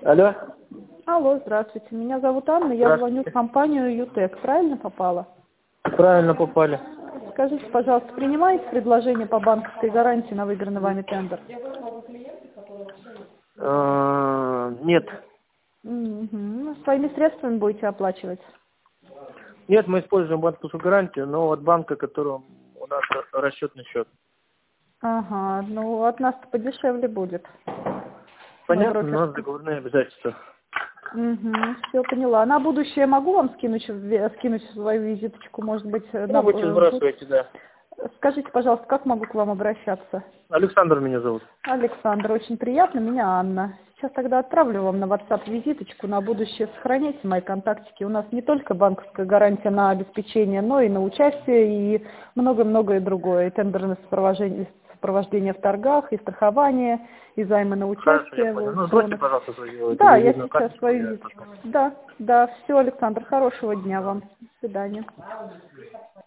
Алло. Алло, здравствуйте. Меня зовут Анна, я звоню в компанию ЮТЕК. Правильно попала? Правильно попали. Скажите, пожалуйста, принимаете предложение по банковской гарантии на выигранный вами тендер? Нет. Угу. Своими средствами будете оплачивать? Нет, мы используем банковскую гарантию, но от банка, которым у нас расчетный счет. Ага, ну от нас-то подешевле будет. Понятно, у нас договорные обязательства. Угу, все поняла. На будущее могу вам скинуть свою визиточку, может быть, Пробуйте, сбрасывайте, да. Скажите, пожалуйста, как могу к вам обращаться? Александр меня зовут. Александр, очень приятно, меня Анна. Сейчас тогда отправлю вам на WhatsApp визиточку, на будущее сохраняйте мои контактики. У нас не только банковская гарантия на обеспечение, но и на участие, и много-многое другое. И тендерное сопровождение в торгах, и страхование, и займы на Хорошо, участие. я понял. Ну, сбросьте, пожалуйста, свою Да, я визитную сейчас карточку, свою я визиточку. посмотрю. Да, все, Александр, хорошего дня вам. До свидания.